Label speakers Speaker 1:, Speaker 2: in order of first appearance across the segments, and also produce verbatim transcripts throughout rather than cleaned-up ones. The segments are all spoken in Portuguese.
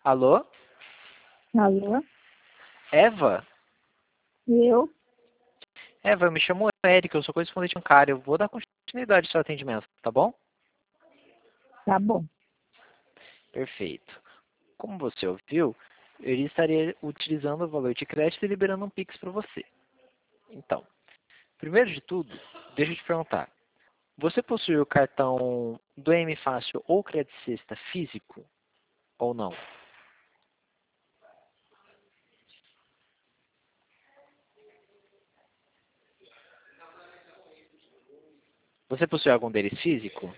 Speaker 1: Alô?
Speaker 2: Alô?
Speaker 1: Eva?
Speaker 2: Eu?
Speaker 1: Eva, eu me chamo Eric, eu sou correspondente bancário. Eu vou dar continuidade ao seu atendimento, tá bom?
Speaker 2: Tá bom.
Speaker 1: Perfeito. Como você ouviu, eu estaria utilizando o valor de crédito e liberando um Pix para você. Então, primeiro de tudo, deixa eu te perguntar. Você possui o cartão do M Fácil ou Crédito Sexta físico ou não? Você possui algum deles físico?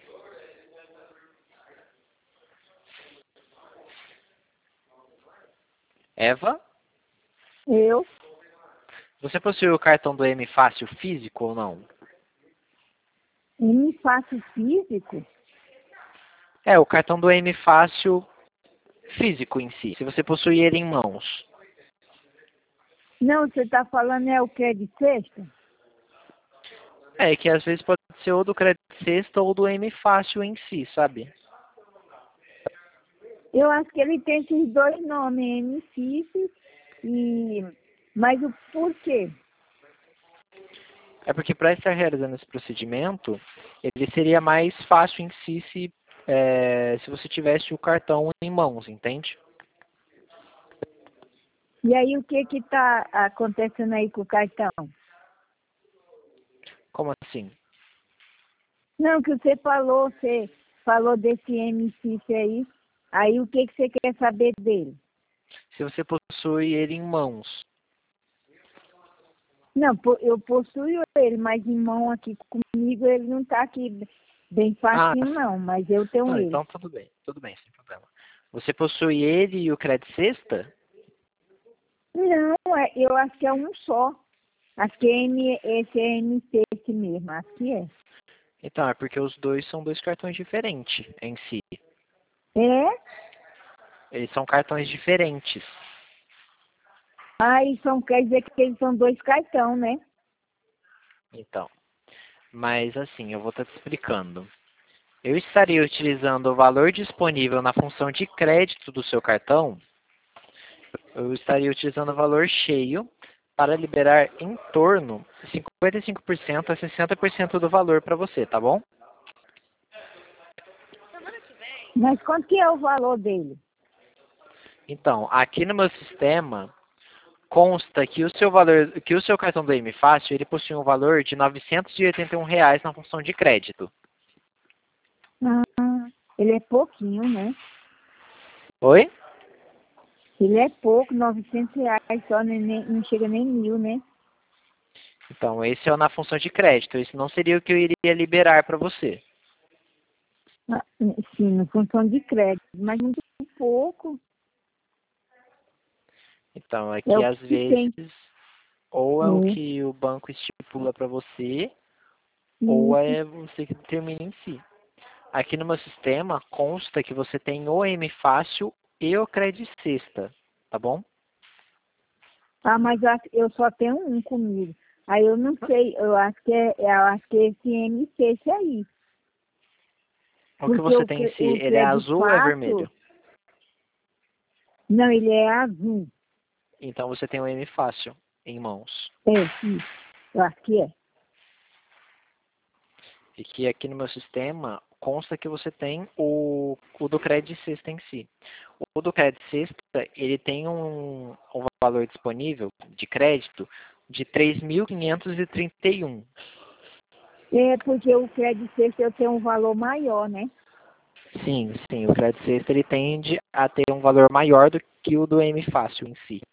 Speaker 1: Eva?
Speaker 2: Eu?
Speaker 1: Você possui o cartão do M Fácil físico ou não?
Speaker 2: M Fácil físico?
Speaker 1: É, o cartão do M Fácil físico em si, se você possui ele em mãos.
Speaker 2: Não, você tá falando é o que de sexta?
Speaker 1: É, que às vezes pode ser ou do Crédito Sexta ou do M Fácil em si, sabe?
Speaker 2: Eu acho que ele tem esses dois nomes, M Fácil e... Mas o porquê?
Speaker 1: É porque para estar realizando esse procedimento, ele seria mais fácil em si se, é, se você tivesse o cartão em mãos, entende?
Speaker 2: E aí o que que tá acontecendo aí com o cartão?
Speaker 1: Como assim?
Speaker 2: Não, que você falou, você falou desse M Fácil aí. Aí o que que você quer saber dele?
Speaker 1: Se você possui ele em mãos.
Speaker 2: Não, po- eu possuo ele, mas em mão aqui comigo ele não tá aqui bem
Speaker 1: Ah,
Speaker 2: facinho não, mas eu tenho
Speaker 1: não,
Speaker 2: ele.
Speaker 1: então tudo bem, tudo bem, sem problema. Você possui ele e o Crédito Sexta?
Speaker 2: Não, é, eu acho que é um só. Acho que é M, esse é M C esse mesmo, acho que é.
Speaker 1: Então, é porque os dois são dois cartões diferentes em si.
Speaker 2: É?
Speaker 1: Eles são cartões diferentes.
Speaker 2: Aí são, quer dizer que eles são dois cartão, né?
Speaker 1: Então, mas assim, eu vou estar te explicando. Eu estaria utilizando o valor disponível na função de crédito do seu cartão. Eu estaria utilizando o valor cheio para liberar em torno de cinquenta e cinco por cento a sessenta por cento do valor para você, tá bom?
Speaker 2: Mas quanto que é o valor dele?
Speaker 1: Então, aqui no meu sistema consta que o seu valor, que o seu cartão do M Fácil, ele possui um valor de novecentos e oitenta e um reais na função de crédito.
Speaker 2: Ah, ele é pouquinho, né?
Speaker 1: Oi?
Speaker 2: Ele é pouco, novecentos reais só, nem, nem- não chega nem mil, né?
Speaker 1: Então, esse é o na função de crédito. Esse não seria o que eu iria liberar para você.
Speaker 2: Ah, sim, na função de crédito, mas muito pouco.
Speaker 1: Então, é
Speaker 2: É
Speaker 1: que
Speaker 2: o
Speaker 1: às
Speaker 2: que tem.
Speaker 1: vezes, ou é o
Speaker 2: É,
Speaker 1: que o banco estipula para você, ou
Speaker 2: isso.
Speaker 1: é você que determina em si. Aqui no meu sistema consta que você tem o M Fácil e o Crédito Sexta, tá bom?
Speaker 2: Ah, mas eu acho- eu só tenho um comigo. Aí eu não sei, eu acho que é, eu acho que é esse M C esse aí.
Speaker 1: O que
Speaker 2: Porque
Speaker 1: você
Speaker 2: o,
Speaker 1: tem em
Speaker 2: cre-
Speaker 1: si,
Speaker 2: o
Speaker 1: ele é
Speaker 2: crédito
Speaker 1: azul ou é
Speaker 2: fácil,
Speaker 1: vermelho?
Speaker 2: não, ele é azul.
Speaker 1: Então você tem o M Fácil em mãos.
Speaker 2: É, isso. Eu acho que é.
Speaker 1: E que aqui no meu sistema consta que você tem o, o do Crédito Sexta em si. O do Crédito Sexta, ele tem um, um valor disponível de crédito de três mil quinhentos e trinta e um.
Speaker 2: É porque o crédito sexta eu tenho um valor maior, né?
Speaker 1: Sim, sim, o Crédito Sexta ele tende a ter um valor maior do que o do M Fácil em si.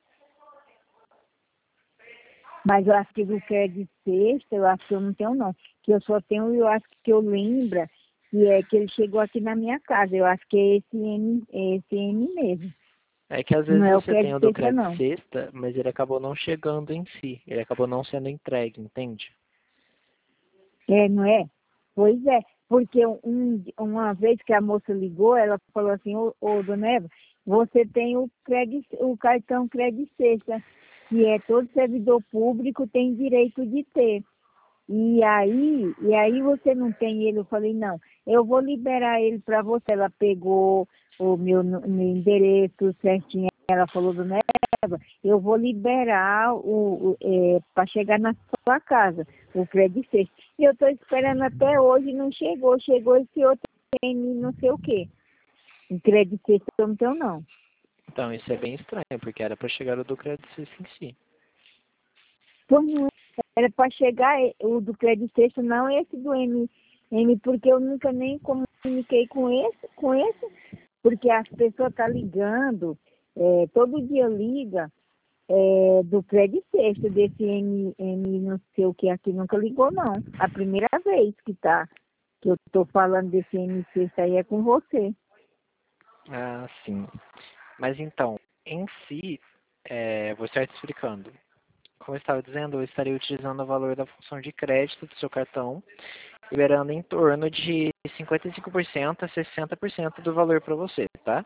Speaker 2: Mas eu acho que do crédito sexta, eu acho que eu não tenho não. Que eu só tenho, eu acho que eu lembro, que é que ele chegou aqui na minha casa. Eu acho que é esse M, é esse M mesmo.
Speaker 1: É que às
Speaker 2: Não
Speaker 1: vezes
Speaker 2: é o
Speaker 1: você tem
Speaker 2: crédito
Speaker 1: o do
Speaker 2: sexta,
Speaker 1: Crédito
Speaker 2: não.
Speaker 1: Sexta, mas ele acabou não chegando em si. Ele acabou não sendo entregue, entende?
Speaker 2: É, não é? Pois é, porque um, uma vez que a moça ligou, ela falou assim, ô, ô dona Eva, você tem o, crédito, o cartão Crédito Sexta, que é todo servidor público tem direito de ter. E aí, e aí você não tem ele, eu falei, não, eu vou liberar ele para você. Ela pegou, o meu, nu- meu endereço certinho, ela falou do Neva, eu vou liberar o, para chegar na sua casa, o crédito sexto. E eu estou esperando até hoje, não chegou, chegou esse outro N não sei o quê. O crédito sexto eu não tenho não.
Speaker 1: Então, isso é bem estranho, porque era para chegar o do crédito em si.
Speaker 2: Pois não era para chegar eh, o do crédito sexto, não esse do M, M, porque eu nunca nem comuniquei com esse, com esse, porque as pessoas estão ligando, é, todo dia liga é, do crédito sexto, desse M, M não sei o que aqui, nunca ligou não. A primeira vez que tá, que eu estou falando desse M sexto aí é com você.
Speaker 1: Ah, sim. Mas então, em si, é, vou estar te explicando. Como eu estava dizendo, eu estaria utilizando o valor da função de crédito do seu cartão, liberando em torno de cinquenta e cinco por cento a sessenta por cento do valor para você, tá?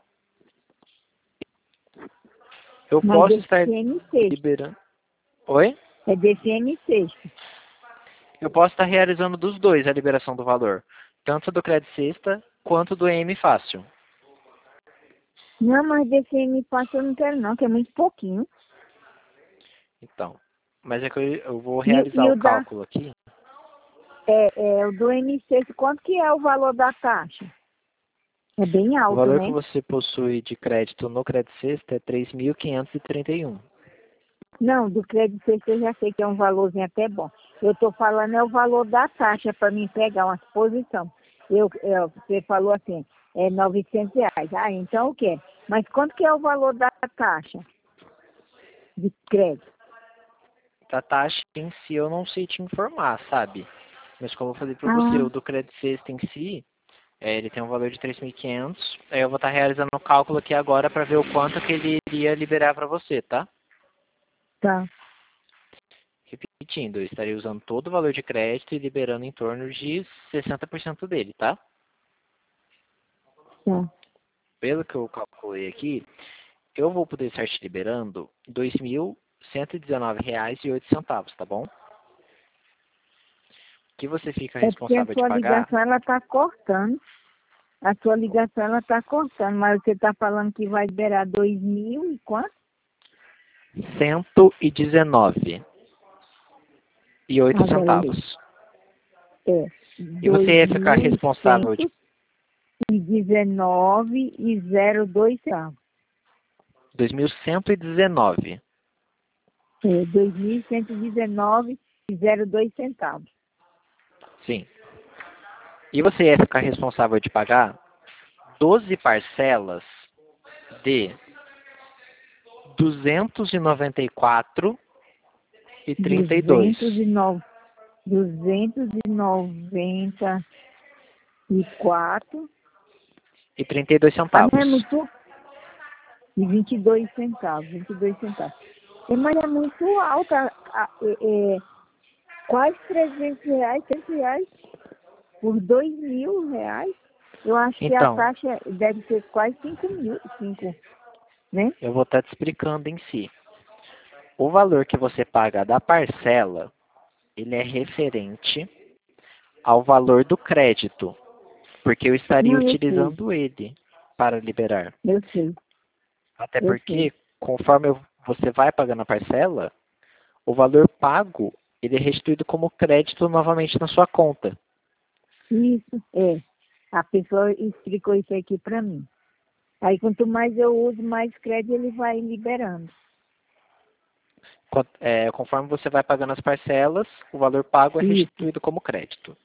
Speaker 1: Eu
Speaker 2: Mas
Speaker 1: posso
Speaker 2: desse
Speaker 1: estar
Speaker 2: M sexto,
Speaker 1: liberando... Oi?
Speaker 2: é desse M sexto.
Speaker 1: Eu posso estar realizando dos dois a liberação do valor, tanto do crédito sexta quanto do M fácil.
Speaker 2: Não, mas desse M fácil eu não quero não, que é muito pouquinho.
Speaker 1: Então, mas é que eu, eu vou
Speaker 2: E, o-
Speaker 1: realizar
Speaker 2: e
Speaker 1: o
Speaker 2: o da,
Speaker 1: cálculo aqui.
Speaker 2: é, é, o do M sexto, quanto que é o valor da taxa? É bem
Speaker 1: O
Speaker 2: alto,
Speaker 1: valor que
Speaker 2: né?
Speaker 1: você possui de crédito no crédito sexta é três mil quinhentos e trinta e um.
Speaker 2: Não, do crédito sexto eu já sei que é um valorzinho até bom. Eu estou falando é o valor da taxa para mim pegar uma exposição. Eu, eu, você falou assim, é novecentos reais. Ah, então o quê? Mas quanto que é o valor da taxa de crédito?
Speaker 1: A taxa em si eu não sei te informar, sabe? Mas como eu falei para você,
Speaker 2: Ah,
Speaker 1: o do crédito sexta em si, é, ele tem um valor de três mil e quinhentos. Aí eu vou estar realizando o cálculo aqui agora para ver o quanto que ele iria liberar para você, tá?
Speaker 2: tá,
Speaker 1: Repetindo, eu estaria usando todo o valor de crédito e liberando em torno de sessenta por cento dele, tá?
Speaker 2: tá.
Speaker 1: Pelo que eu calculei aqui, eu vou poder estar te liberando dois mil cento e dezenove reais e oito centavos, tá bom? Que você fica
Speaker 2: É porque a
Speaker 1: responsável de
Speaker 2: sua
Speaker 1: pagar
Speaker 2: ligação ela está cortando. A sua ligação ela está cortando, mas você está falando que vai liberar dois mil e quanto?
Speaker 1: cento e dezenove e oito
Speaker 2: Agora ali.
Speaker 1: centavos.
Speaker 2: É
Speaker 1: E você
Speaker 2: dois
Speaker 1: ia ficar
Speaker 2: mil e
Speaker 1: responsável de
Speaker 2: cento e dezenove e zero dois centavos.
Speaker 1: dois mil cento e dezenove.
Speaker 2: É, dois mil cento e dezenove e zero dois centavos.
Speaker 1: Sim. E você ia ficar responsável de pagar doze parcelas de duzentos e noventa e quatro e trinta e dois
Speaker 2: duzentos e nove, duzentos e noventa e quatro.
Speaker 1: e trinta e dois
Speaker 2: Ah, não é
Speaker 1: centavos.
Speaker 2: muito. E vinte e dois centavos, vinte e dois centavos. É, mas é muito alta, a- é, é, quase trezentos reais, cem reais por dois mil reais. Eu acho que a
Speaker 1: Então,
Speaker 2: taxa deve ser quase cinco mil, cinco, né?
Speaker 1: eu vou estar te explicando em si. O valor que você paga da parcela, ele é referente ao valor do crédito, porque eu estaria
Speaker 2: Não, eu sei,
Speaker 1: utilizando ele para liberar.
Speaker 2: eu sei,
Speaker 1: Até
Speaker 2: eu sei.
Speaker 1: porque, conforme eu- você vai pagando a parcela, o valor pago ele é restituído como crédito novamente na sua conta.
Speaker 2: Isso, é. A pessoa explicou isso aqui para mim. Aí quanto mais eu uso, mais crédito ele vai liberando.
Speaker 1: Quan- é, conforme você vai pagando as parcelas, o valor pago é
Speaker 2: Isso.
Speaker 1: restituído como crédito.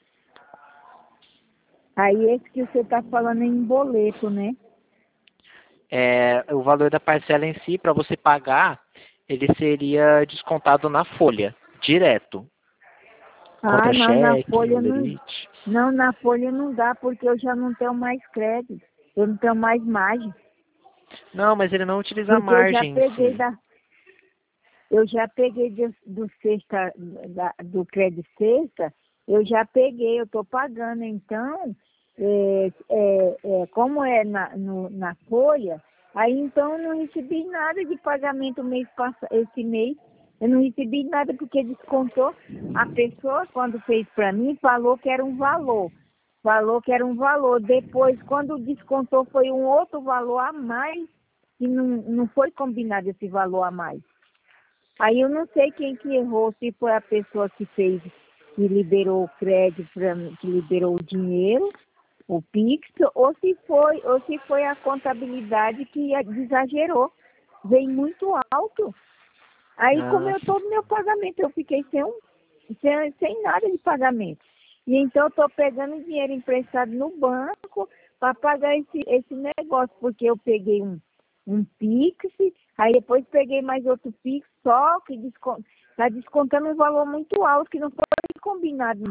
Speaker 2: Aí esse que você está falando é em boleto, né?
Speaker 1: É, o valor da parcela em si, para você pagar, ele seria descontado na folha, direto.
Speaker 2: Ah, mas na
Speaker 1: Contra-cheque,
Speaker 2: folha não.
Speaker 1: olerite.
Speaker 2: Não, na folha não dá, porque eu já não tenho mais crédito. Eu não tenho mais margem.
Speaker 1: Não, mas ele não utiliza a
Speaker 2: Porque eu já
Speaker 1: margem em
Speaker 2: peguei
Speaker 1: si.
Speaker 2: da. Eu já peguei do, do sexta, da, do crédito sexta, eu já peguei, eu estou pagando. Então, é, é, é, como é na, no, na folha, aí então eu não recebi nada de pagamento mês pass- esse mês. Eu não recebi nada porque descontou. A pessoa, quando fez para mim, falou que era um valor. falou que era um valor. Depois, quando descontou, foi um outro valor a mais, e não, não foi combinado esse valor a mais. Aí eu não sei quem que errou, se foi a pessoa que fez, que liberou o crédito, pra, que liberou o dinheiro, o Pix, ou se foi, ou se foi a contabilidade que exagerou. Veio muito alto. Aí
Speaker 1: Ah,
Speaker 2: comeu todo o meu pagamento, eu fiquei sem, um, sem, sem nada de pagamento. E então eu estou pegando dinheiro emprestado no banco para pagar esse, esse negócio, porque eu peguei um, um Pix, aí depois peguei mais outro Pix, só que está descontando um valor muito alto, que não foi combinado.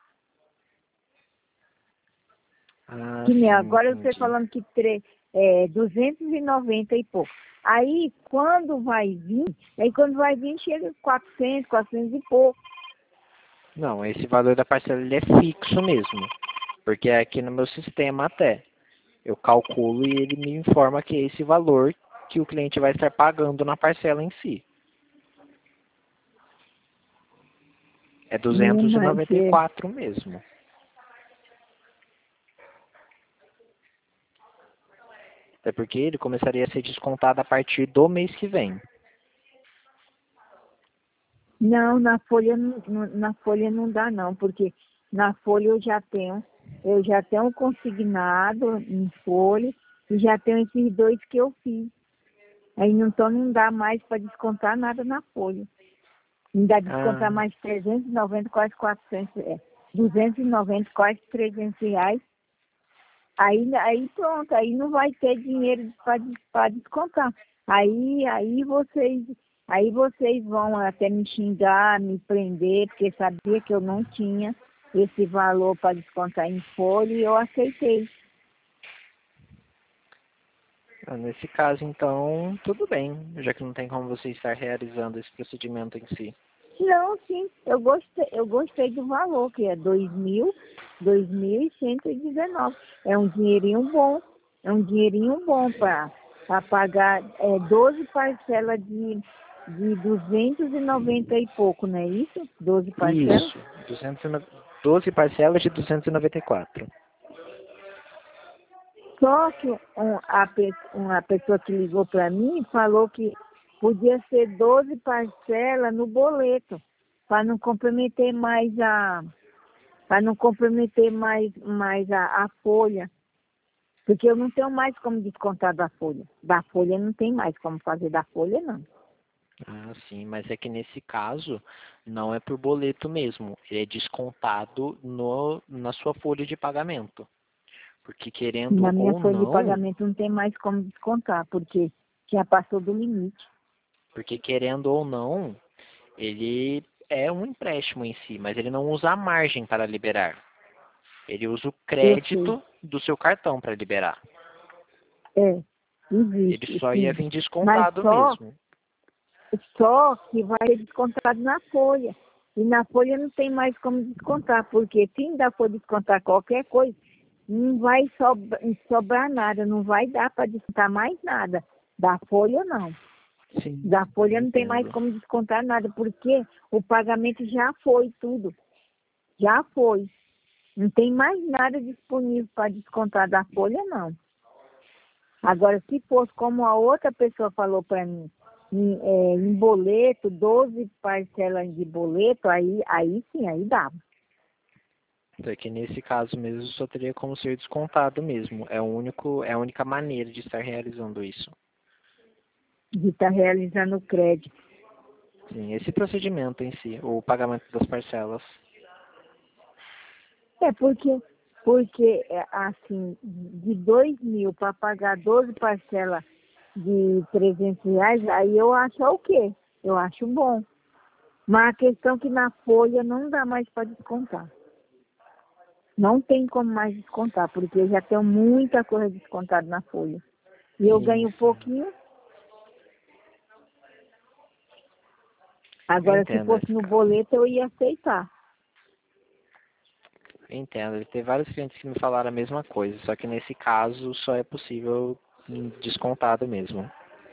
Speaker 1: ah,
Speaker 2: Que nem
Speaker 1: sim,
Speaker 2: agora você
Speaker 1: entendi.
Speaker 2: falando que tre, é, duzentos e noventa e pouco. Aí, quando vai vir, aí quando vai vir, chega quatrocentos, quatrocentos e pouco.
Speaker 1: Não, esse valor da parcela ele é fixo mesmo, porque é aqui no meu sistema até. Eu calculo e ele me informa que é esse valor que o cliente vai estar pagando na parcela em si. É
Speaker 2: Hum,
Speaker 1: duzentos e
Speaker 2: Mas,
Speaker 1: noventa e
Speaker 2: é,
Speaker 1: quatro mesmo. Até porque ele começaria a ser descontado a partir do mês que vem.
Speaker 2: não, na folha, não- não- na folha não dá não, porque na folha eu já tenho, eu já tenho consignado em folha e já tenho esses dois que eu fiz. Aí não, então não dá mais para descontar nada na folha. Ainda descontar
Speaker 1: Ah,
Speaker 2: mais trezentos e noventa, quase quatrocentos, é, duzentos e noventa, quase trezentos reais. Aí, aí pronto, aí não vai ter dinheiro para descontar. Aí, aí vocês, aí vocês vão até me xingar, me prender, porque sabia que eu não tinha esse valor para descontar em folha e eu aceitei.
Speaker 1: nesse caso, então, tudo bem, já que não tem como você estar realizando esse procedimento em si.
Speaker 2: Não, sim, eu gostei, eu gostei do valor, que é dois mil, dois mil e cento e dezenove. É um dinheirinho bom, é um dinheirinho bom para pagar é, doze parcelas de, de duzentos e noventa e pouco, não é isso? Doze parcelas?
Speaker 1: Isso, duzentos e nove doze parcelas de duzentos e noventa e quatro.
Speaker 2: Só que um, a, pe- uma pessoa que ligou para mim falou que podia ser doze parcelas no boleto, para não comprometer mais a para não comprometer mais, mais a, a folha, porque eu não tenho mais como descontar da folha. Da folha não tem mais como fazer da folha, não.
Speaker 1: Ah, sim, mas é que nesse caso não é por boleto mesmo, ele é descontado no, na sua folha de pagamento. Porque querendo
Speaker 2: Na minha
Speaker 1: ou
Speaker 2: folha de
Speaker 1: não,
Speaker 2: pagamento não tem mais como descontar, porque já passou do limite.
Speaker 1: porque querendo ou não, ele é um empréstimo em si, mas ele não usa a margem para liberar. Ele usa o
Speaker 2: Eu sei.
Speaker 1: crédito do seu cartão para liberar.
Speaker 2: É,
Speaker 1: Ele
Speaker 2: existe,
Speaker 1: só ia
Speaker 2: sim.
Speaker 1: vir
Speaker 2: Mas
Speaker 1: descontado
Speaker 2: só,
Speaker 1: mesmo.
Speaker 2: só que vai ser descontado na folha. E na folha não tem mais como descontar, porque se ainda for descontar qualquer coisa, não vai sobra- sobrar nada, não vai dar para descontar mais nada. Da folha não.
Speaker 1: Sim,
Speaker 2: Da folha não tem mais
Speaker 1: entendo.
Speaker 2: como descontar nada, porque o pagamento já foi tudo. Já foi. Não tem mais nada disponível para descontar da folha, não. Agora, se fosse como a outra pessoa falou para mim, em, é, em boleto, doze parcelas de boleto, aí, aí sim, aí dava.
Speaker 1: É que nesse caso mesmo só teria como ser descontado mesmo. É o único, é a única maneira de estar realizando isso.
Speaker 2: De estar realizando o crédito.
Speaker 1: Sim, esse procedimento em si, o pagamento das parcelas.
Speaker 2: É porque, porque é, assim, de dois mil para pagar doze parcelas de trezentos reais, aí eu acho é o quê? Eu acho bom. Mas a questão é que na folha não dá mais para descontar. Não tem como mais descontar, porque eu já tenho muita coisa descontada na folha. E eu
Speaker 1: Sim,
Speaker 2: ganho
Speaker 1: sim.
Speaker 2: pouquinho.
Speaker 1: Eu
Speaker 2: Agora, se
Speaker 1: entendo
Speaker 2: fosse
Speaker 1: nesse
Speaker 2: no
Speaker 1: caso.
Speaker 2: boleto, eu ia aceitar.
Speaker 1: Eu entendo. Tem vários clientes que me falaram a mesma coisa, só que nesse caso só é possível hum, descontado mesmo.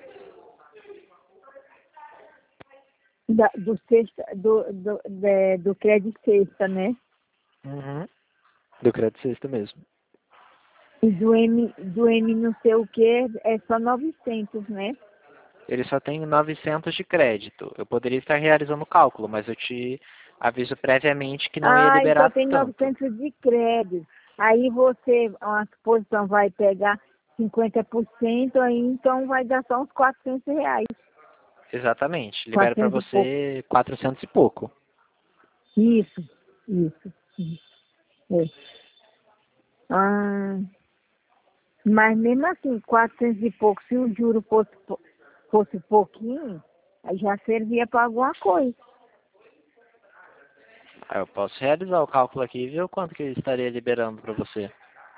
Speaker 2: Da- do, sexta, do, do, de- do crédito sexta, né?
Speaker 1: Uhum. Do crédito sexta mesmo.
Speaker 2: E do M, do M não sei o que é só novecentos, né?
Speaker 1: Ele só tem novecentos de crédito. Eu poderia estar realizando o cálculo, mas eu te aviso previamente que não ia
Speaker 2: Ah, então
Speaker 1: liberar
Speaker 2: tem
Speaker 1: tanto.
Speaker 2: novecentos de crédito. Aí você, a suposição vai pegar cinquenta por cento, aí então vai dar só uns quatrocentos reais.
Speaker 1: Exatamente. Libero para
Speaker 2: quatrocentos e pouco.
Speaker 1: você quatrocentos e pouco.
Speaker 2: Isso, isso, isso. É. Ah, mas mesmo assim, quatrocentos e pouco, se o juro fosse, pou- fosse pouquinho, aí já servia para alguma coisa.
Speaker 1: Aí eu posso realizar o cálculo aqui e ver o quanto que eu estaria liberando para você.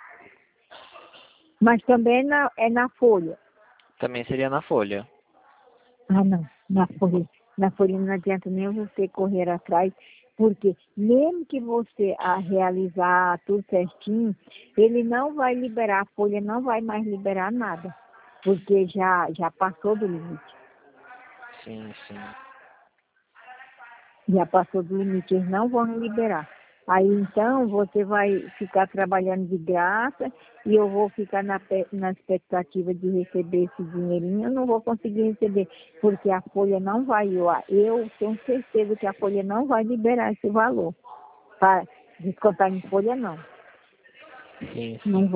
Speaker 2: Mas também é na, é na folha.
Speaker 1: Também seria na folha.
Speaker 2: Ah, não, na folha. Na folha não adianta nem você correr atrás, porque mesmo que você a realizar tudo certinho, ele não vai liberar, a folha não vai mais liberar nada, porque já, já passou do limite.
Speaker 1: Sim, sim.
Speaker 2: Já passou do limite, eles não vão liberar. Aí então você vai ficar trabalhando de graça e eu vou ficar na, pe- na expectativa de receber esse dinheirinho, eu não vou conseguir receber, porque a folha não vai, eu, eu tenho certeza que a folha não vai liberar esse valor. Para descontar em folha não.
Speaker 1: Sim,
Speaker 2: Não
Speaker 1: sim.